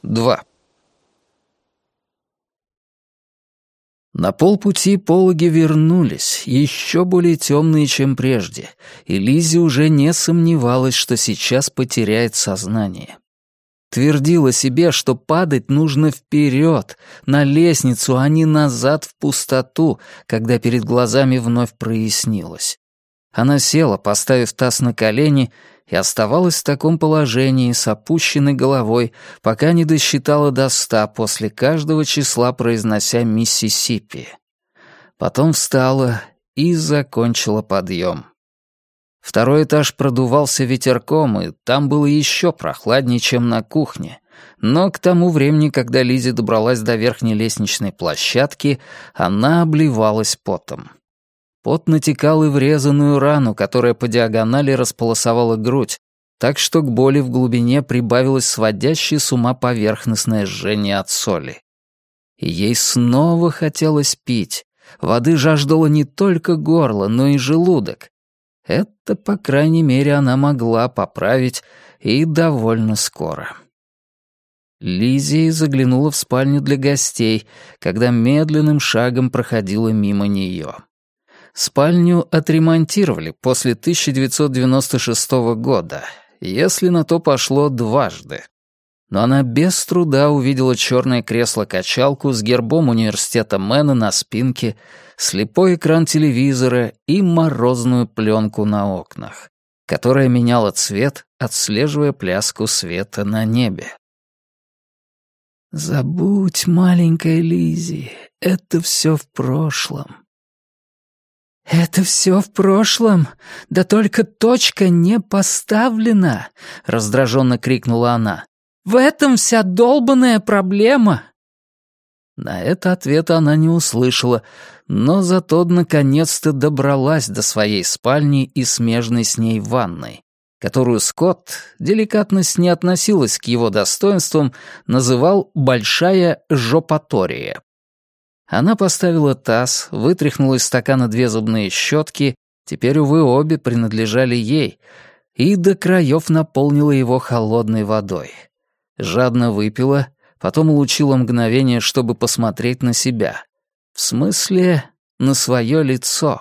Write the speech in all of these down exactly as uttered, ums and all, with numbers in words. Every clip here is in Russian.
два. На полпути пологи вернулись, еще более темные, чем прежде, и Лиззи уже не сомневалась, что сейчас потеряет сознание. Твердила себе, что падать нужно вперед, на лестницу, а не назад в пустоту, когда перед глазами вновь прояснилось. Она села, поставив таз на колени, и оставалась в таком положении с опущенной головой, пока не досчитала до ста после каждого числа, произнося «Миссисипи». Потом встала и закончила подъем. Второй этаж продувался ветерком, и там было еще прохладнее, чем на кухне. Но к тому времени, когда Лиззи добралась до верхней лестничной площадки, она обливалась потом. Пот натекал и в резаную рану, которая по диагонали располосовала грудь, так что к боли в глубине прибавилось сводящее с ума поверхностное жжение от соли. И ей снова хотелось пить. Воды жаждало не только горло, но и желудок. Это, по крайней мере, она могла поправить, и довольно скоро. Лиззи заглянула в спальню для гостей, когда медленным шагом проходила мимо нее. Спальню отремонтировали после тысяча девятьсот девяносто шестого года, если на то пошло дважды. Но она без труда увидела черное кресло-качалку с гербом университета Мэна на спинке, слепой экран телевизора и морозную пленку на окнах, которая меняла цвет, отслеживая пляску света на небе. «Забудь, маленькая Лиззи, это все в прошлом». «Это все в прошлом? Да только точка не поставлена!» — раздраженно крикнула она. «В этом вся долбаная проблема!» На это ответа она не услышала, но зато наконец-то добралась до своей спальни и смежной с ней ванной, которую Скотт, деликатность не относилась к его достоинствам, называл «большая жопатория». Она поставила таз, вытряхнула из стакана две зубные щетки, теперь, увы, обе принадлежали ей, и до краев наполнила его холодной водой. Жадно выпила, потом улучила мгновение, чтобы посмотреть на себя. В смысле, на свое лицо.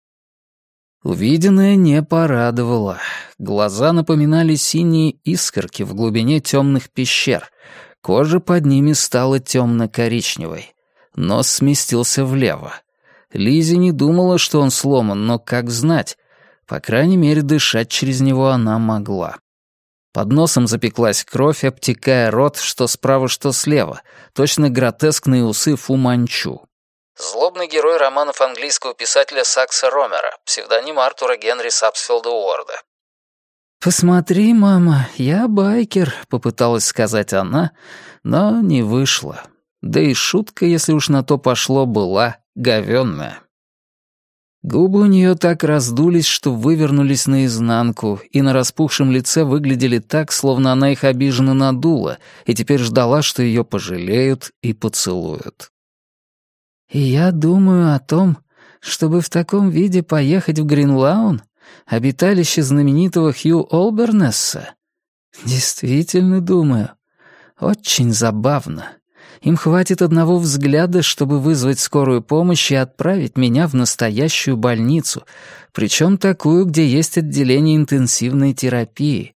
Увиденное не порадовало. Глаза напоминали синие искорки в глубине темных пещер. Кожа под ними стала темно-коричневой. Нос сместился влево. Лиззи не думала, что он сломан, но как знать. По крайней мере, дышать через него она могла. Под носом запеклась кровь, обтекая рот, что справа, что слева. Точно гротескные усы Фу Манчу. Злобный герой романов английского писателя Сакса Ромера, псевдоним Артура Генри Сапсфилда Уорда. «Посмотри, мама, я байкер», — попыталась сказать она, но не вышло. Да и шутка, если уж на то пошло, была говенная. Губы у нее так раздулись, что вывернулись наизнанку, и на распухшем лице выглядели так, словно она их обиженно надула, и теперь ждала, что ее пожалеют и поцелуют. «И я думаю о том, чтобы в таком виде поехать в Гринлаун, обиталище знаменитого Хью Олбернесса. Действительно думаю. Очень забавно. Им хватит одного взгляда, чтобы вызвать скорую помощь и отправить меня в настоящую больницу, причем такую, где есть отделение интенсивной терапии».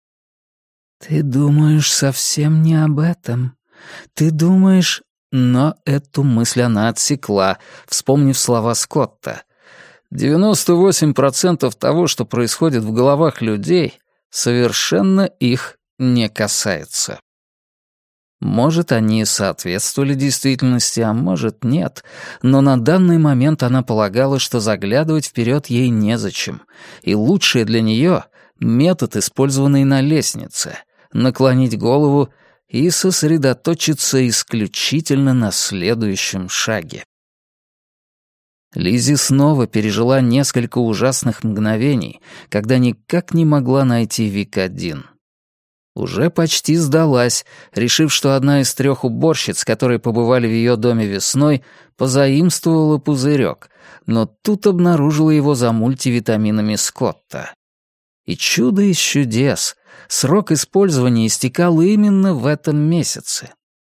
«Ты думаешь совсем не об этом. Ты думаешь...» Но эту мысль она отсекла, вспомнив слова Скотта. девяносто восемь процентов того, что происходит в головах людей, совершенно их не касается. Может, они соответствовали действительности, а может, нет, но на данный момент она полагала, что заглядывать вперед ей незачем, и лучшее для нее — метод, использованный на лестнице — наклонить голову и сосредоточиться исключительно на следующем шаге. Лиззи снова пережила несколько ужасных мгновений, когда никак не могла найти Вик один. Уже почти сдалась, решив, что одна из трех уборщиц, которые побывали в ее доме весной, позаимствовала пузырек, но тут обнаружила его за мультивитаминами Скотта. И чудо из чудес. Срок использования истекал именно в этом месяце.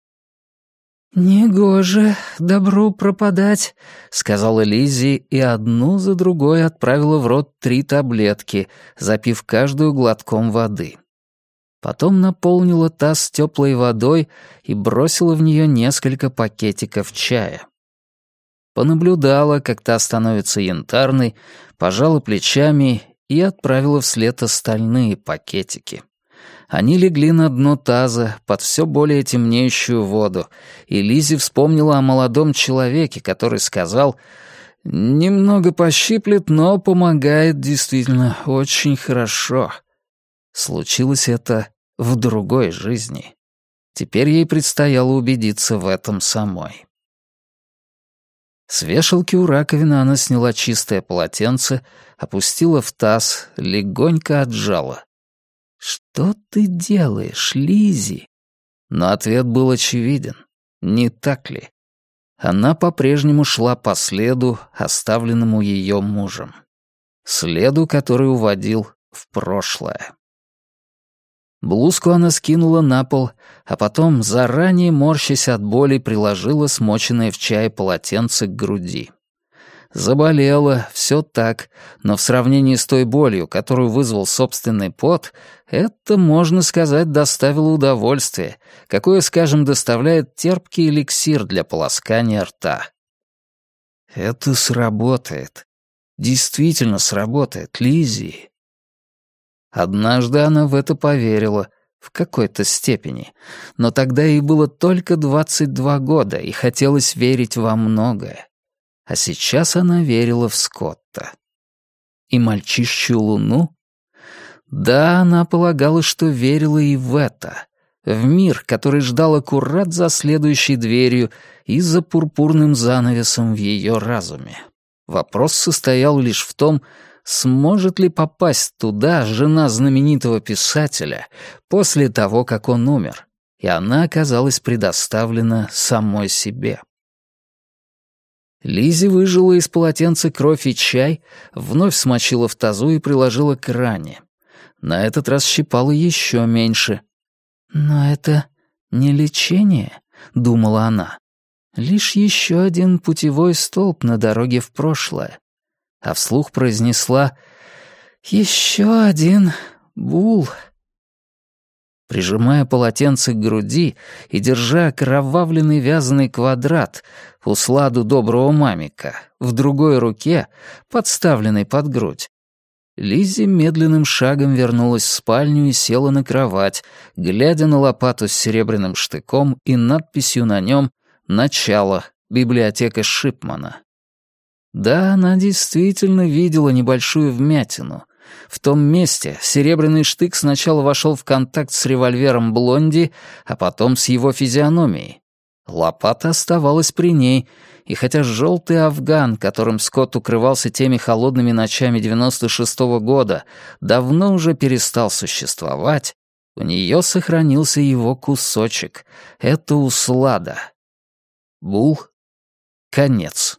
«Негоже добру пропадать», — сказала Лиззи и одну за другой отправила в рот три таблетки, запив каждую глотком воды. Потом наполнила таз теплой водой и бросила в нее несколько пакетиков чая. Понаблюдала, как та становится янтарной, пожала плечами и отправила вслед остальные пакетики. Они легли на дно таза под все более темнеющую воду, и Лиззи вспомнила о молодом человеке, который сказал: «Немного пощиплет, но помогает действительно очень хорошо». Случилось это в другой жизни. Теперь ей предстояло убедиться в этом самой. С вешалки у раковины она сняла чистое полотенце, опустила в таз, легонько отжала. «Что ты делаешь, Лиззи?» Но ответ был очевиден. Не так ли? Она по-прежнему шла по следу, оставленному ее мужем. Следу, который уводил в прошлое. Блузку она скинула на пол, а потом, заранее морщась от боли, приложила смоченное в чае полотенце к груди. Заболела, все так, но в сравнении с той болью, которую вызвал собственный пот, это, можно сказать, доставило удовольствие, какое, скажем, доставляет терпкий эликсир для полоскания рта. Это сработает. Действительно сработает, Лиззи. Однажды она в это поверила, в какой-то степени, но тогда ей было только двадцать два года, и хотелось верить во многое. А сейчас она верила в Скотта. И мальчишечью луну? Да, она полагала, что верила и в это. В мир, который ждал аккурат за следующей дверью и за пурпурным занавесом в ее разуме. Вопрос состоял лишь в том, сможет ли попасть туда жена знаменитого писателя после того, как он умер, и она оказалась предоставлена самой себе. Лиззи выжила из полотенца кровь и чай, вновь смочила в тазу и приложила к ране. На этот раз щипала еще меньше. «Но это не лечение», — думала она. «Лишь еще один путевой столб на дороге в прошлое». А вслух произнесла: «Еще один Бул». Прижимая полотенце к груди и держа окровавленный вязаный квадрат, усладу доброго мамика, в другой руке, подставленной под грудь, Лиззи медленным шагом вернулась в спальню и села на кровать, глядя на лопату с серебряным штыком и надписью на нем «Начало. Библиотека Шипмана». Да, она действительно видела небольшую вмятину. В том месте серебряный штык сначала вошел в контакт с револьвером Блонди, а потом с его физиономией. Лопата оставалась при ней, и хотя желтый афган, которым Скотт укрывался теми холодными ночами девяносто шестого года, давно уже перестал существовать, у нее сохранился его кусочек. Это услада. Бул. Конец.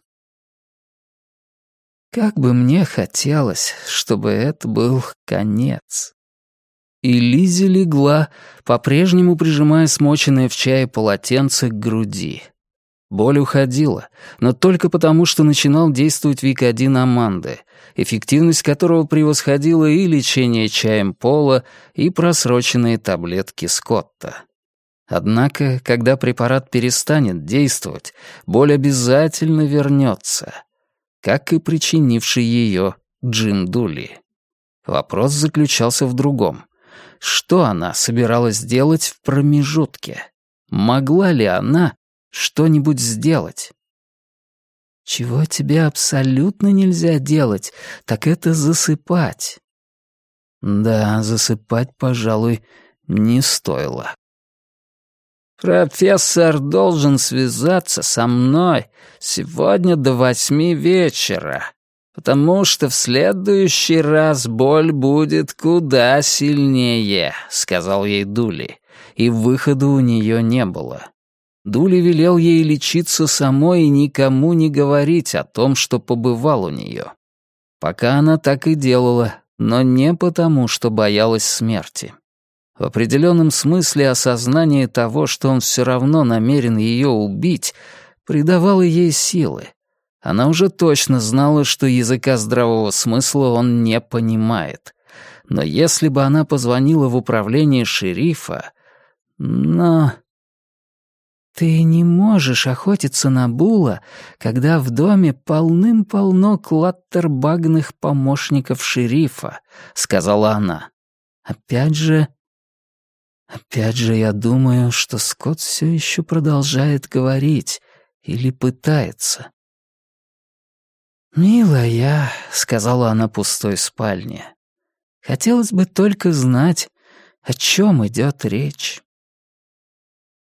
Как бы мне хотелось, чтобы это был конец. И Лиззи легла, по-прежнему прижимая смоченное в чае полотенце к груди. Боль уходила, но только потому, что начинал действовать Викодин Аманды, эффективность которого превосходила и лечение чаем Пола, и просроченные таблетки Скотта. Однако, когда препарат перестанет действовать, боль обязательно вернется, как и причинивший ее Джим Дули. Вопрос заключался в другом. Что она собиралась делать в промежутке? Могла ли она что-нибудь сделать? Чего тебе абсолютно нельзя делать, так это засыпать. Да, засыпать, пожалуй, не стоило. «Профессор должен связаться со мной сегодня до восьми вечера, потому что в следующий раз боль будет куда сильнее», — сказал ей Дули, и выхода у нее не было. Дули велел ей лечиться самой и никому не говорить о том, что побывал у нее. Пока она так и делала, но не потому, что боялась смерти. В определенном смысле осознание того, что он все равно намерен ее убить, придавало ей силы. Она уже точно знала, что языка здравого смысла он не понимает. Но если бы она позвонила в управление шерифа... Но... «Ты не можешь охотиться на Була, когда в доме полным-полно клаттербагных помощников шерифа», — сказала она. «Опять же... Опять же, я думаю, что Скотт все еще продолжает говорить или пытается». «Милая», — сказала она пустой спальне, — «хотелось бы только знать, о чем идет речь».